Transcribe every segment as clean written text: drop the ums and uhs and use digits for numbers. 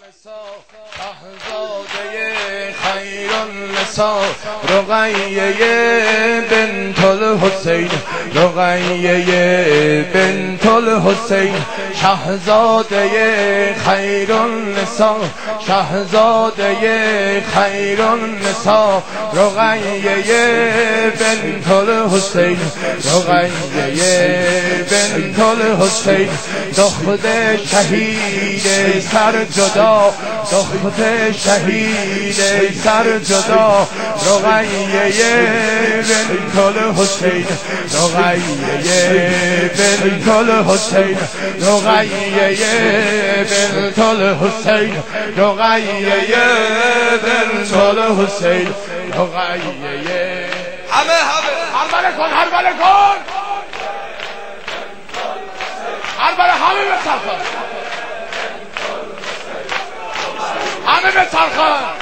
شهزاده خیر النساء رقیه بنت الحسین، رقیه بنت الحسین، شهزاده خیر النساء، شهزاده خیر النساء، رقیه بنت الحسین، رقیه بنت الحسین، دختر شهید سر جدا، دختر شهید سر جدا، رقیه بنت الحسین، رقیه بنت الحسین، رقیه بنت الحسین، رقیه بنت الحسین، رقیه. همه هربله کن، هربله کن، هربله، همه بچرخن، همه بچرخن.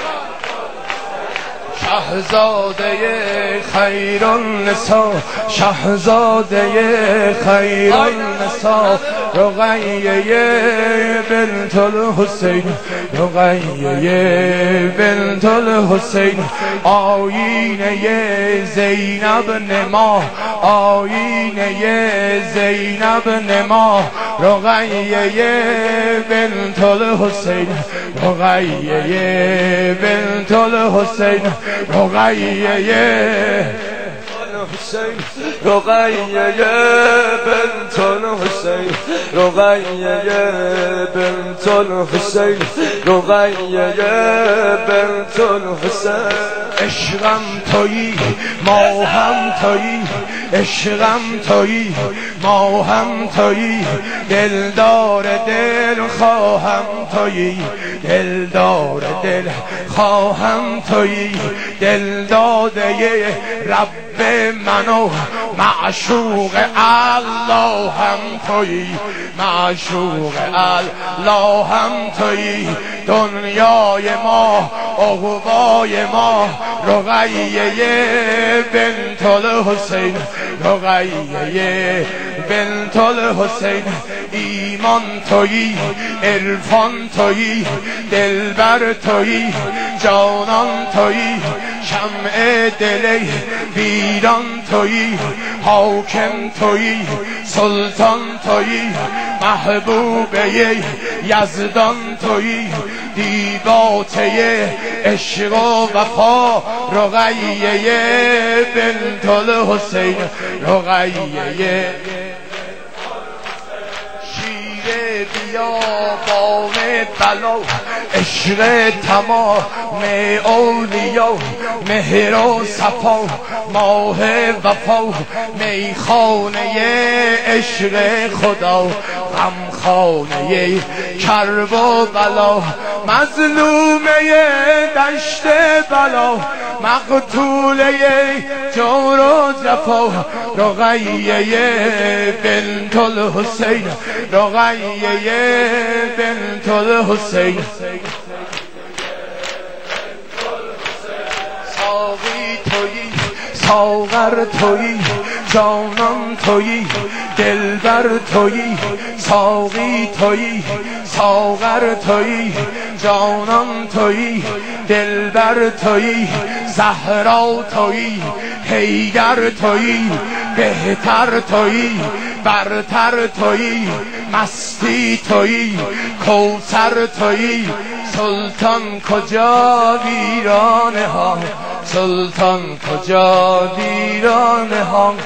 شهزاده خیر النساء، شهزاده خیر النساء، رقیه بنت الحسین، رقیه بنت الحسین، آیینه زینب نما، آیینه زینب نما، رقیه بنت الحسین، رقیه بنت الحسین، رقیه حسین، رقیه بنت الحسین، رقیه بنت الحسین، رقیه بنت الحسین. عشقم تویی، ما هم تویی، عشقم تویی، ما هم تویی، دلدار دل خواهم تویی، دلدار دل خواهم تویی، دل داده رب منو، معشوق الله هم تویی، معشوق الله هم تویی، دنیای ما، عقبای ما، رقیه بنت الحسین، رقیه بنت الحسین، ایمان تویی، عرفان تویی، دلبر تویی، جانان تویی، شمع دل ویران تویی، حاکم تویی، سلطان تویی، محبوبه یزدان تویی، دیباچه عشق و وفا، رقیه بنت الحسین، رقیه. شیر بیابان بلا، عشق تمام اولیا، مهر و صفا، ماه وفا، میخانه عشق خدا، غمخانه کرب و بلا، مظلومه دشت بلا، مقتوله جور و جفا، رقیه بنت الحسین، رقیه بنت الحسین. ساقی تویی، ساغر تویی، جانان تویی، دلبر تویی، ساقی تویی، ساغر تویی، جانان تویی، دلبر تویی، زهرا تویی، حیدر تویی، بهتر تویی، برتر تویی، مستی تویی، کوثر تویی، سلطان کجا ویرانه ها، سلطان کجا ویرانه ها،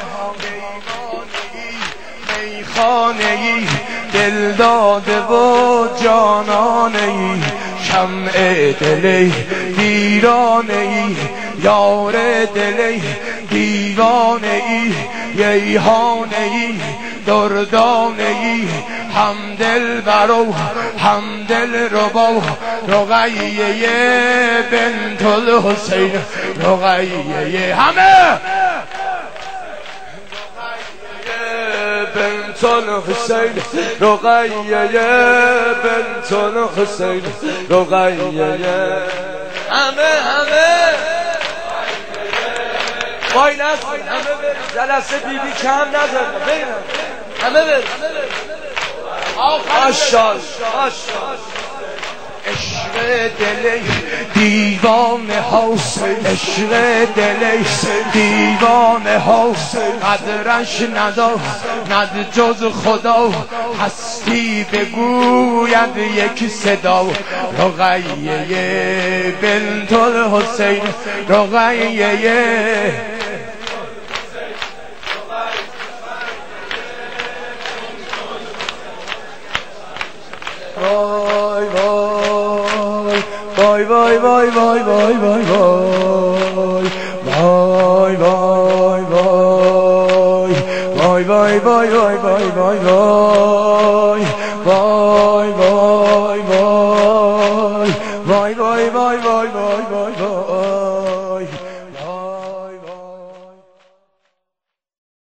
میخانه ای دل داده و جانانه ای، شمع دل ویرانه ای، یار دل دیوانه ای، ییهانه ای، دردانه ای، همدل برو، همدل ربا، رقیه بنت الحسین، رقیه. همه بنت الحسین، رقیه بنت الحسین، رقیه. همه وای نست، همه برید جلسه بیبی کم نزد، همه برید. ماشاءالله. عشق دل دیوانه هاست، عشق دل دیوانه هاست، قدرش نداد ند جز خدا، هستی بگوید یک صدا، رقیه بنت الحسین، رقیه وای وای وای وای وای وای وای وای وای وای وای وای وای وای وای وای وای